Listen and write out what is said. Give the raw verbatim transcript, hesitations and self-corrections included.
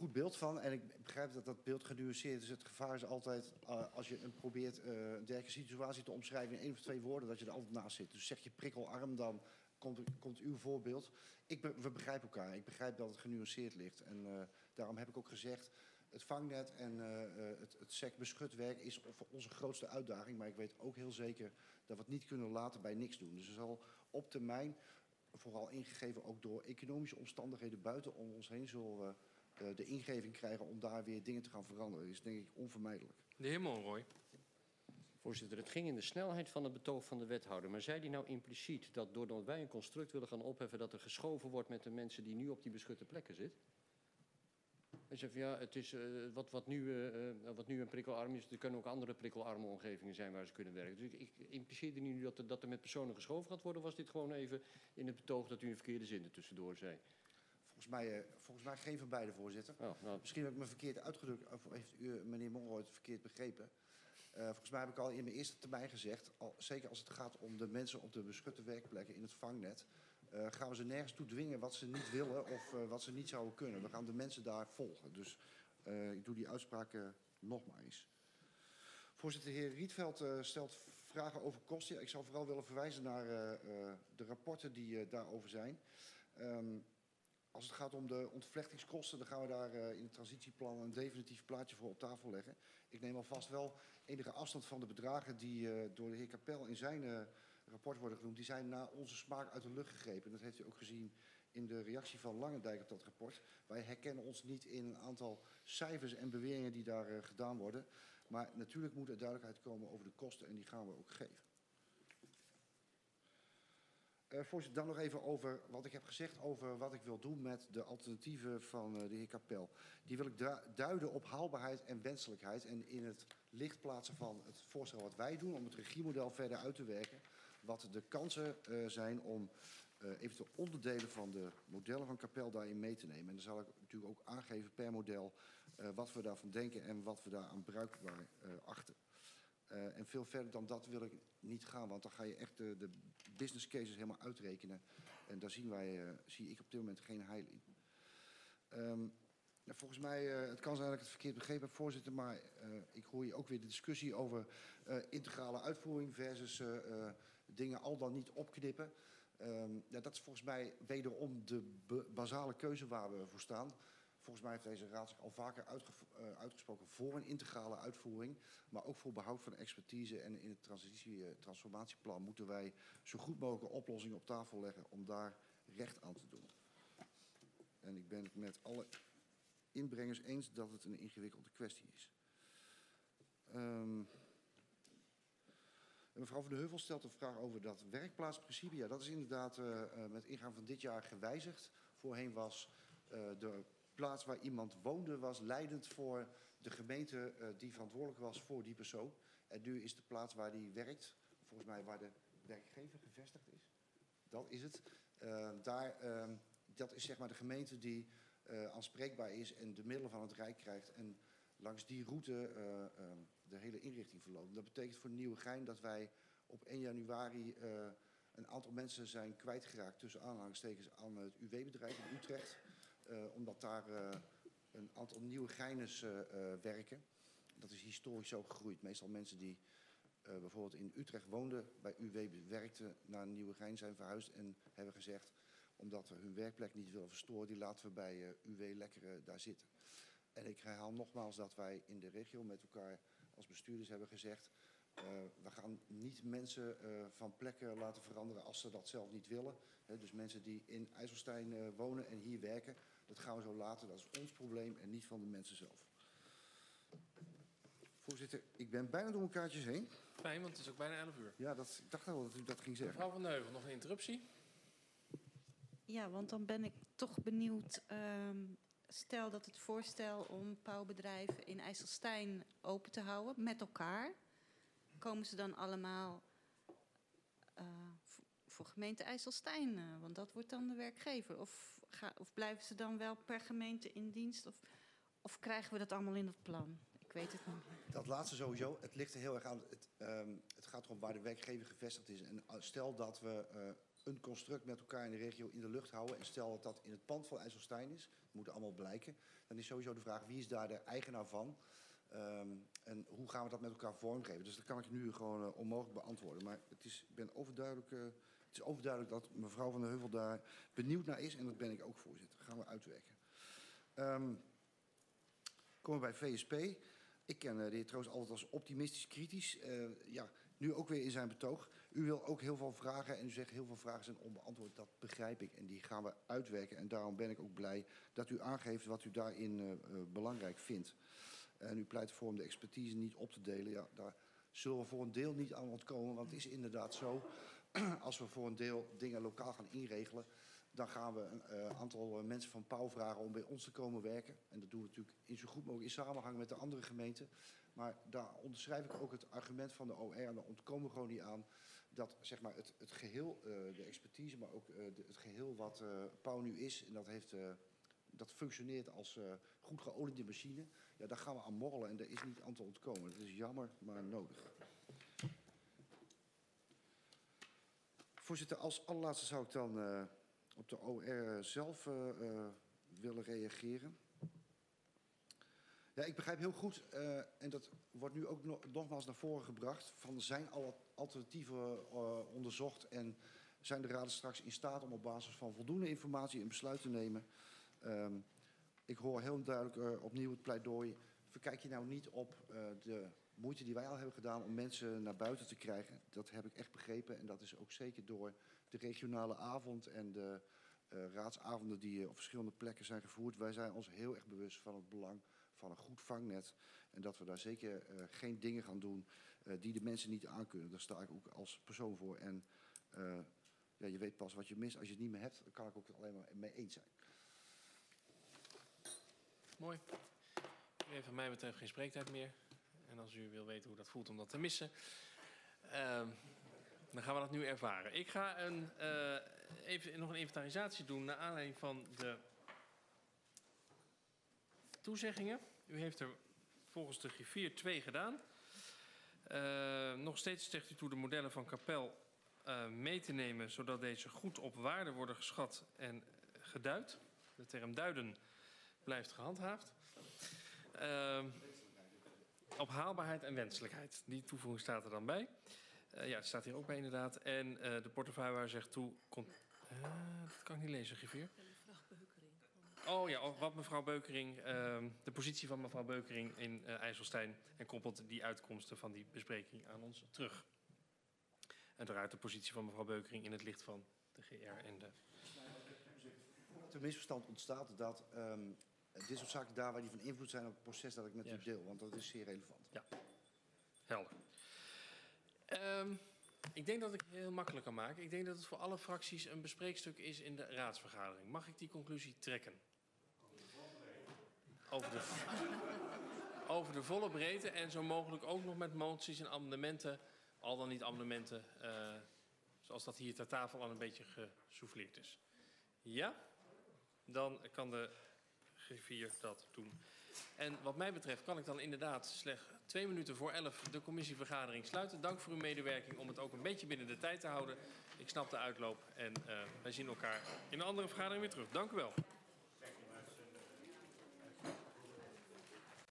goed beeld van. En ik begrijp dat dat beeld genuanceerd is. Het gevaar is altijd, uh, als je een probeert uh, een dergelijke situatie te omschrijven in één of twee woorden, dat je er altijd naast zit. Dus zeg je prikkelarm, dan komt, komt uw voorbeeld. Ik be, we begrijpen elkaar. Ik begrijp dat het genuanceerd ligt. En uh, daarom heb ik ook gezegd, het vangnet en uh, het, het S E C-beschut werk is onze grootste uitdaging. Maar ik weet ook heel zeker dat we het niet kunnen laten bij niks doen. Dus er zal op termijn, vooral ingegeven ook door economische omstandigheden buiten om ons heen, zullen we uh, de ingeving krijgen om daar weer dingen te gaan veranderen. Dat is denk ik onvermijdelijk. De heer Monroy. Voorzitter, het ging in de snelheid van het betoog van de wethouder. Maar zei die nou impliciet dat doordat wij een construct willen gaan opheffen, dat er geschoven wordt met de mensen die nu op die beschutte plekken zitten? Hij zegt van ja, het is, uh, wat, wat, nu, uh, wat nu een prikkelarm is, er kunnen ook andere prikkelarme omgevingen zijn waar ze kunnen werken. Dus ik, ik impliceerde niet nu dat er, dat er met personen geschoven gaat worden, was dit gewoon even in het betoog dat u een verkeerde zin er tussendoor zei? Volgens mij, uh, volgens mij geen van beide, voorzitter. Oh, nou. Misschien heb ik me verkeerd uitgedrukt, of heeft u, meneer Monroy, het verkeerd begrepen. Uh, volgens mij heb ik al in mijn eerste termijn gezegd, al, zeker als het gaat om de mensen op de beschutte werkplekken in het vangnet, uh, gaan we ze nergens toe dwingen wat ze niet willen of uh, wat ze niet zouden kunnen. We gaan de mensen daar volgen. Dus uh, ik doe die uitspraak uh, nog maar eens. Voorzitter, de heer Rietveld uh, stelt vragen over kosten. Ja, ik zou vooral willen verwijzen naar uh, uh, de rapporten die uh, daarover zijn. Um, Als het gaat om de ontvlechtingskosten, dan gaan we daar uh, in het transitieplan een definitief plaatje voor op tafel leggen. Ik neem alvast wel enige afstand van de bedragen die uh, door de heer Kapel in zijn uh, rapport worden genoemd. Die zijn naar onze smaak uit de lucht gegrepen. Dat heeft u ook gezien in de reactie van Langendijk op dat rapport. Wij herkennen ons niet in een aantal cijfers en beweringen die daar uh, gedaan worden. Maar natuurlijk moet er duidelijkheid komen over de kosten en die gaan we ook geven. Uh, voorzitter, dan nog even over wat ik heb gezegd over wat ik wil doen met de alternatieven van uh, de heer Kapel. Die wil ik duiden op haalbaarheid en wenselijkheid en in het licht plaatsen van het voorstel wat wij doen om het regiemodel verder uit te werken. Wat de kansen uh, zijn om uh, eventueel onderdelen van de modellen van Kapel daarin mee te nemen. En dan zal ik natuurlijk ook aangeven per model uh, wat we daarvan denken en wat we daar aan bruikbaar uh, achten. Uh, en veel verder dan dat wil ik niet gaan, want dan ga je echt de, de business cases helemaal uitrekenen. En daar zien wij, uh, zie ik op dit moment geen heil in. Um, nou, volgens mij, uh, het kan zijn dat ik het verkeerd begrepen heb, voorzitter, maar uh, ik hoor hier ook weer de discussie over uh, integrale uitvoering versus uh, uh, dingen al dan niet opknippen. Um, ja, dat is volgens mij wederom de basale keuze waar we voor staan. Volgens mij heeft deze raad zich al vaker uitge uh, uitgesproken voor een integrale uitvoering. Maar ook voor behoud van de expertise. En in het transitie, uh, transformatieplan moeten wij zo goed mogelijk oplossingen op tafel leggen om daar recht aan te doen. En ik ben het met alle inbrengers eens dat het een ingewikkelde kwestie is. Um, mevrouw Van de Heuvel stelt een vraag over dat werkplaatsprincipe. Ja, dat is inderdaad uh, uh, met ingang van dit jaar gewijzigd. Voorheen was uh, de plaats waar iemand woonde was leidend voor de gemeente uh, die verantwoordelijk was voor die persoon. En nu is de plaats waar die werkt, volgens mij waar de werkgever gevestigd is. Dat is het. Uh, daar, uh, dat is zeg maar de gemeente die uh, aanspreekbaar is en de middelen van het Rijk krijgt. En langs die route uh, uh, de hele inrichting verloopt. Dat betekent voor Nieuwegein dat wij op één januari uh, een aantal mensen zijn kwijtgeraakt tussen aanhalingstekens aan het U W-bedrijf in Utrecht. Uh, omdat daar uh, een aantal nieuwe Geiners uh, uh, werken. Dat is historisch zo gegroeid. Meestal mensen die uh, bijvoorbeeld in Utrecht woonden, bij U W werkten, naar Nieuwegein zijn verhuisd en hebben gezegd, omdat we hun werkplek niet willen verstoren, die laten we bij uh, U W lekker uh, daar zitten. En ik herhaal nogmaals dat wij in de regio met elkaar als bestuurders hebben gezegd, uh, we gaan niet mensen uh, van plekken laten veranderen als ze dat zelf niet willen. He, dus mensen die in IJsselstein uh, wonen en hier werken, dat gaan we zo laten. Dat is ons probleem en niet van de mensen zelf. Voorzitter, ik ben bijna door mijn kaartjes heen. Fijn, want het is ook bijna elf uur. Ja, dat, ik dacht al dat u dat ging zeggen. Mevrouw Van de Heuvel, nog een interruptie? Ja, want dan ben ik toch benieuwd. Um, stel dat het voorstel om pauwbedrijven in IJsselstein open te houden met elkaar. Komen ze dan allemaal uh, voor gemeente IJsselstein? Uh, want dat wordt dan de werkgever. Of, ga, of blijven ze dan wel per gemeente in dienst? Of, of krijgen we dat allemaal in het plan? Ik weet het niet meer. Dat laatste sowieso. Het ligt er heel erg aan. Het, um, het gaat erom waar de werkgever gevestigd is. En stel dat we uh, een construct met elkaar in de regio in de lucht houden. En stel dat dat in het pand van IJsselstein is, dat moet allemaal blijken. Dan is sowieso de vraag, wie is daar de eigenaar van? Um, en hoe gaan we dat met elkaar vormgeven? Dus dat kan ik nu gewoon uh, onmogelijk beantwoorden. Maar het is, ik ben overduidelijk, uh, het is overduidelijk dat mevrouw Van der Heuvel daar benieuwd naar is. En dat ben ik ook, voorzitter. Dat gaan we uitwerken. Um, komen we bij V S P. Ik ken uh, de heer Troost altijd als optimistisch kritisch. Uh, ja, nu ook weer in zijn betoog. U wil ook heel veel vragen en u zegt heel veel vragen zijn onbeantwoord. Dat begrijp ik en die gaan we uitwerken. En daarom ben ik ook blij dat u aangeeft wat u daarin uh, uh, belangrijk vindt. En u pleit ervoor om de expertise niet op te delen. Ja, daar zullen we voor een deel niet aan ontkomen. Want het is inderdaad zo, als we voor een deel dingen lokaal gaan inregelen, dan gaan we een uh, aantal mensen van Pauw vragen om bij ons te komen werken. En dat doen we natuurlijk in zo goed mogelijk in samenhang met de andere gemeenten. Maar daar onderschrijf ik ook het argument van de O R, en daar ontkomen we gewoon niet aan, dat zeg maar, het, het geheel, uh, de expertise, maar ook uh, de, het geheel wat uh, Pauw nu is, en dat, heeft, uh, dat functioneert als uh, goed geoliede machine, ja, daar gaan we aan morrelen en daar is niet aan te ontkomen. Dat is jammer, maar nodig. Voorzitter, als allerlaatste zou ik dan uh, op de O R zelf uh, uh, willen reageren. Ja, ik begrijp heel goed, uh, en dat wordt nu ook no nogmaals naar voren gebracht, van zijn alle alternatieven uh, onderzocht en zijn de raden straks in staat om op basis van voldoende informatie een besluit te nemen. Um, ik hoor heel duidelijk uh, opnieuw het pleidooi. Verkijk je nou niet op uh, de moeite die wij al hebben gedaan om mensen naar buiten te krijgen. Dat heb ik echt begrepen en dat is ook zeker door de regionale avond en de uh, raadsavonden die uh, op verschillende plekken zijn gevoerd. Wij zijn ons heel erg bewust van het belang van een goed vangnet. En dat we daar zeker uh, geen dingen gaan doen uh, die de mensen niet aankunnen. Daar sta ik ook als persoon voor. En uh, ja, je weet pas wat je mist. Als je het niet meer hebt, dan kan ik ook alleen maar mee eens zijn. Mooi. U heeft wat mij betreft geen spreektijd meer. En als u wil weten hoe dat voelt om dat te missen, uh, dan gaan we dat nu ervaren. Ik ga een, uh, even nog een inventarisatie doen naar aanleiding van de toezeggingen. U heeft er volgens de griffier twee gedaan. Uh, nog steeds zegt u toe de modellen van Kapel uh, mee te nemen, zodat deze goed op waarde worden geschat en geduid. De term duiden blijft gehandhaafd. Uh, op haalbaarheid en wenselijkheid. Die toevoeging staat er dan bij. Uh, ja, het staat hier ook bij inderdaad. En uh, de portefeuillehouder zegt toe... Kon, uh, dat kan ik niet lezen, griffier. Oh ja, wat mevrouw Beukering, uh, de positie van mevrouw Beukering in uh, IJsselstein en koppelt die uitkomsten van die bespreking aan ons terug. Uiteraard de positie van mevrouw Beukering in het licht van de G R en de... Voordat er misverstand ontstaat dat um, dit soort zaken daar waar die van invloed zijn op het proces dat ik met u deel, want dat is zeer relevant. Ja, helder. Um, ik denk dat ik het heel makkelijk kan maken. Ik denk dat het voor alle fracties een bespreekstuk is in de raadsvergadering. Mag ik die conclusie trekken? Over de, over de volle breedte en zo mogelijk ook nog met moties en amendementen, al dan niet amendementen, uh, zoals dat hier ter tafel al een beetje gesouffleerd is. Ja? Dan kan de griffier dat doen. En wat mij betreft kan ik dan inderdaad slechts twee minuten voor elf de commissievergadering sluiten. Dank voor uw medewerking om het ook een beetje binnen de tijd te houden. Ik snap de uitloop en uh, wij zien elkaar in een andere vergadering weer terug. Dank u wel.